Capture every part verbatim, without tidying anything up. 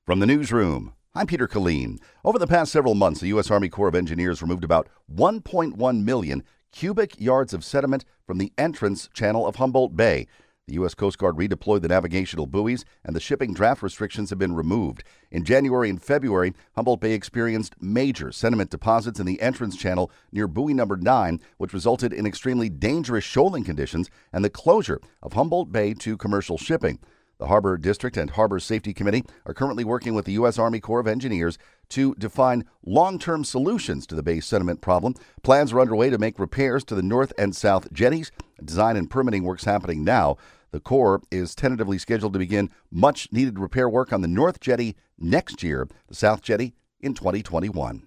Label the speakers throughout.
Speaker 1: From the newsroom, I'm Peter Killeen. Over the past several months, the U S Army Corps of Engineers removed about one point one million cubic yards of sediment from the entrance channel of Humboldt Bay. The U S Coast Guard redeployed the navigational buoys, and the shipping draft restrictions have been removed. In January and February, Humboldt Bay experienced major sediment deposits in the entrance channel near buoy number nine, which resulted in extremely dangerous shoaling conditions and the closure of Humboldt Bay to commercial shipping. The Harbor District and Harbor Safety Committee are currently working with the U S Army Corps of Engineers to define long-term solutions to the Bay sediment problem. Plans are underway to make repairs to the north and south jetties. Design and permitting work's happening now. The Corps is tentatively scheduled to begin much-needed repair work on the North Jetty next year, the South Jetty in twenty twenty-one.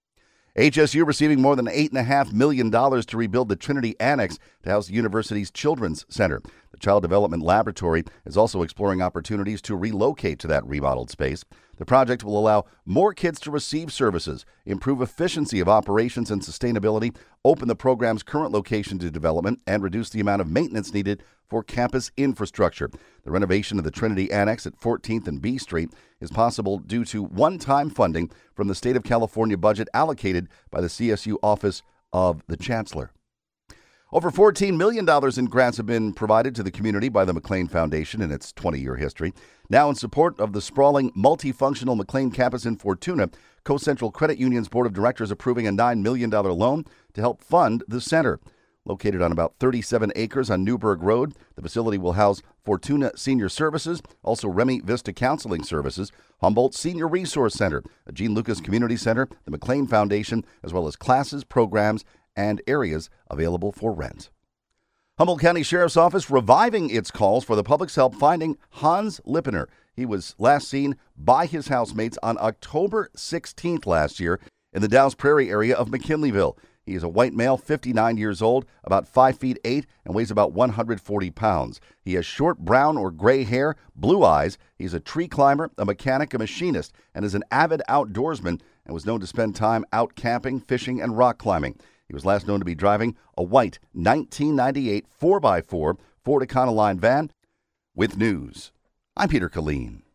Speaker 1: H S U receiving more than eight point five million dollars to rebuild the Trinity Annex to house the university's Children's Center. The Child Development Laboratory is also exploring opportunities to relocate to that remodeled space. The project will allow more kids to receive services, improve efficiency of operations and sustainability, open the program's current location to development, and reduce the amount of maintenance needed for campus infrastructure. The renovation of the Trinity Annex at fourteenth and B Street is possible due to one-time funding from the State of California budget allocated by the C S U Office of the Chancellor. Over fourteen million dollars in grants have been provided to the community by the McLean Foundation in its twenty-year history. Now in support of the sprawling, multifunctional McLean campus in Fortuna, Co-Central Credit Union's Board of Directors approving a nine million dollars loan to help fund the center. Located on about thirty-seven acres on Newburgh Road, the facility will house Fortuna Senior Services, also Remy Vista Counseling Services, Humboldt Senior Resource Center, a Gene Lucas Community Center, the McLean Foundation, as well as classes, programs, and areas available for rent. Humboldt County Sheriff's Office reviving its calls for the public's help finding Hans Lippener. He was last seen by his housemates on October sixteenth last year in the Dow's Prairie area of McKinleyville. He is a white male, fifty-nine years old, about five feet eight, and weighs about one hundred forty pounds. He has short brown or gray hair, blue eyes. He's a tree climber, a mechanic, a machinist, and is an avid outdoorsman and was known to spend time out camping, fishing, and rock climbing. He was last known to be driving a white nineteen ninety-eight four by four Ford Econoline van. With news, I'm Peter Killeen.